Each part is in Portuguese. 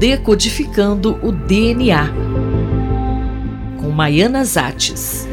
Decodificando o DNA, com Maiana Zates.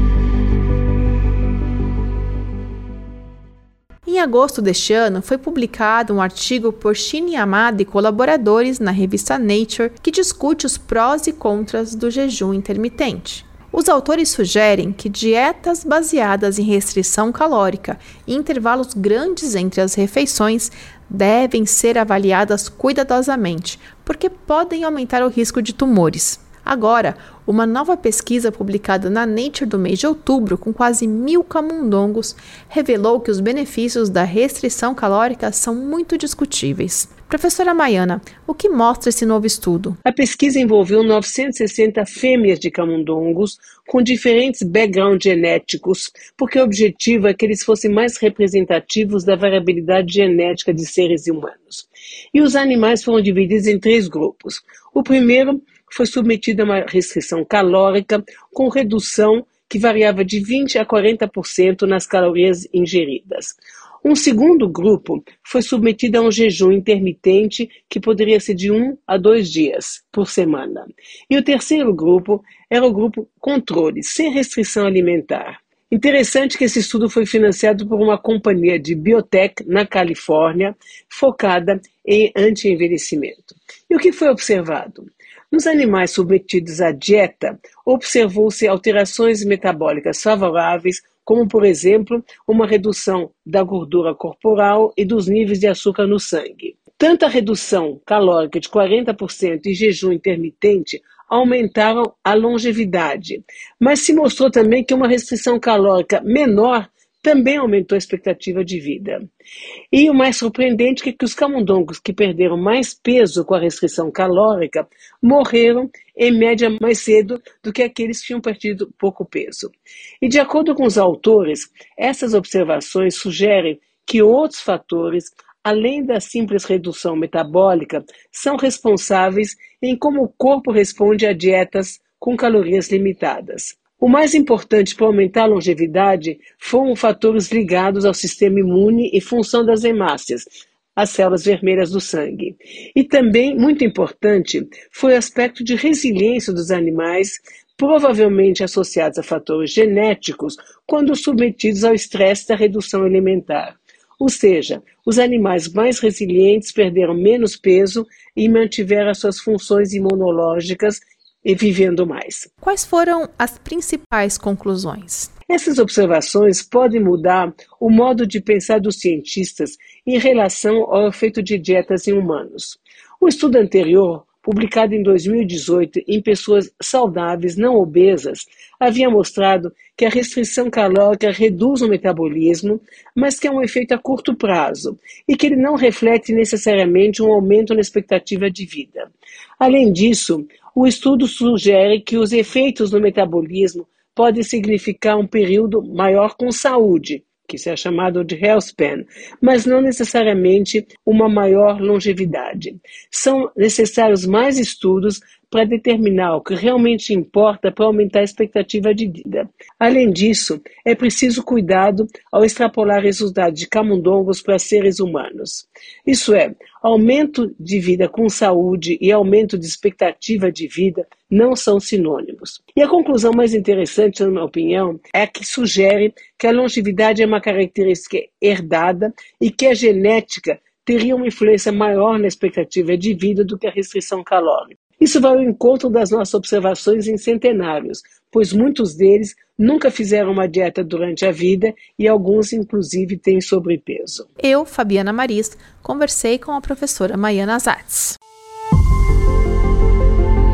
Em agosto deste ano, foi publicado um artigo por Shin Yamada e colaboradores na revista Nature que discute os prós e contras do jejum intermitente. Os autores sugerem que dietas baseadas em restrição calórica e intervalos grandes entre as refeições devem ser avaliadas cuidadosamente, porque podem aumentar o risco de tumores. Agora, uma nova pesquisa publicada na Nature do mês de outubro, com quase 1.000 camundongos, revelou que os benefícios da restrição calórica são muito discutíveis. Professora Maiana, o que mostra esse novo estudo? A pesquisa envolveu 960 fêmeas de camundongos com diferentes backgrounds genéticos, porque o objetivo é que eles fossem mais representativos da variabilidade genética de seres humanos. E os animais foram divididos em 3 grupos. O primeiro foi submetido a uma restrição calórica com redução que variava de 20% a 40% nas calorias ingeridas. Um segundo grupo foi submetido a um jejum intermitente que poderia ser de 1 a 2 dias por semana. E o terceiro grupo era o grupo controle, sem restrição alimentar. Interessante que esse estudo foi financiado por uma companhia de biotech na Califórnia, focada em anti-envelhecimento. E o que foi observado? Nos animais submetidos à dieta, observou-se alterações metabólicas favoráveis, como, por exemplo, uma redução da gordura corporal e dos níveis de açúcar no sangue. Tanto a redução calórica de 40% e jejum intermitente aumentaram a longevidade, mas se mostrou também que uma restrição calórica menor também aumentou a expectativa de vida. E o mais surpreendente é que os camundongos que perderam mais peso com a restrição calórica morreram, em média, mais cedo do que aqueles que tinham perdido pouco peso. E de acordo com os autores, essas observações sugerem que outros fatores, além da simples redução metabólica, são responsáveis em como o corpo responde a dietas com calorias limitadas. O mais importante para aumentar a longevidade foram fatores ligados ao sistema imune e função das hemácias, as células vermelhas do sangue. E também, muito importante, foi o aspecto de resiliência dos animais, provavelmente associados a fatores genéticos, quando submetidos ao estresse da redução alimentar. Ou seja, os animais mais resilientes perderam menos peso e mantiveram as suas funções imunológicas e vivendo mais. Quais foram as principais conclusões? Essas observações podem mudar o modo de pensar dos cientistas em relação ao efeito de dietas em humanos. O estudo anterior, publicado em 2018 em pessoas saudáveis não obesas, havia mostrado que a restrição calórica reduz o metabolismo, mas que é um efeito a curto prazo e que ele não reflete necessariamente um aumento na expectativa de vida. Além disso, o estudo sugere que os efeitos no metabolismo podem significar um período maior com saúde, que se é chamado de health span, mas não necessariamente uma maior longevidade. São necessários mais estudos para determinar o que realmente importa para aumentar a expectativa de vida. Além disso, é preciso cuidado ao extrapolar resultados de camundongos para seres humanos. Isso é, aumento de vida com saúde e aumento de expectativa de vida não são sinônimos. E a conclusão mais interessante, na minha opinião, é a que sugere que a longevidade é uma característica herdada e que a genética teria uma influência maior na expectativa de vida do que a restrição calórica. Isso vai ao encontro das nossas observações em centenários, pois muitos deles nunca fizeram uma dieta durante a vida e alguns, inclusive, têm sobrepeso. Eu, Fabiana Maris, conversei com a professora Maiana Zates.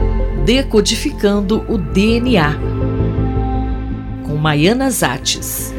Decodificando o DNA, com Maiana Zates.